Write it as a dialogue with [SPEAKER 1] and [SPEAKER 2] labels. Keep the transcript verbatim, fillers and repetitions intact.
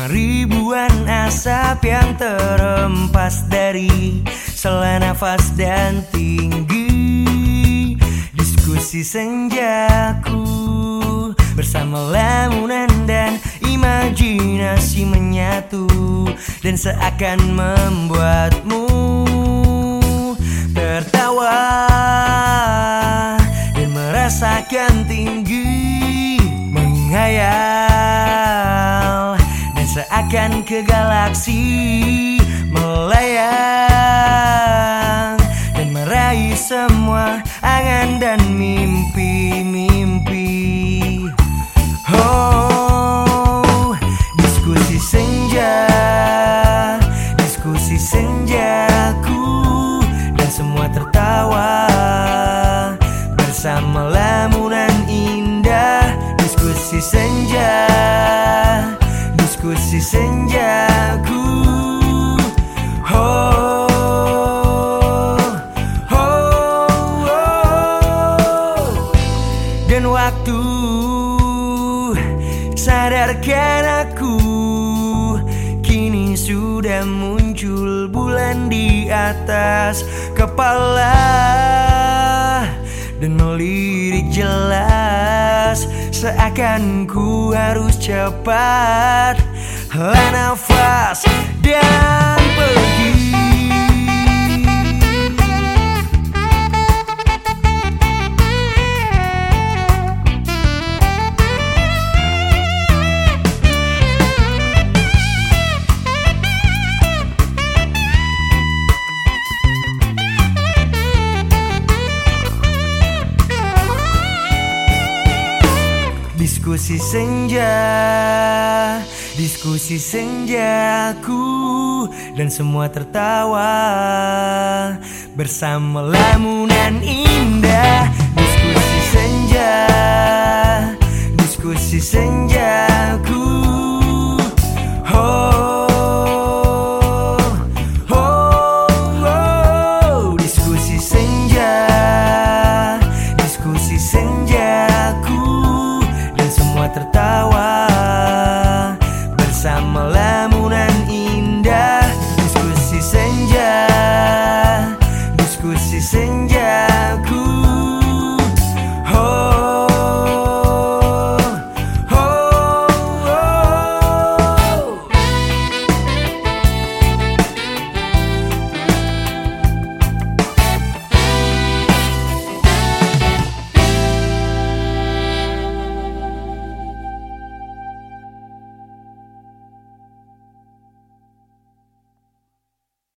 [SPEAKER 1] ribuan asap yang terhempas dari sela nafas dan tinggi. Diskusi senjaku bersama lamunan dan imajinasi menyatu, dan seakan membuatmu tertawa dan merasakan tinggi, menghayal dan seakan ke galaksi melayang dan meraih semua angan dan mimpi-mimpi. Oh, diskusi senja, diskusi senjaku, dan semua tertawa bersama lamunan indah. Diskusi senja, diskusi senjaku. Oh, oh, oh. Dan waktu sadarkan aku, kini sudah muncul bulan di atas kepala dan melirik jelas, seakan ku harus cepat hela nafas dan pergi. Diskusi senja, diskusi senjaku, dan semua tertawa bersama lamunan indah. Diskusi senja, diskusi senjaku. Oh, oh, oh. Diskusi senja, diskusi senjaku, semua tertawa bersama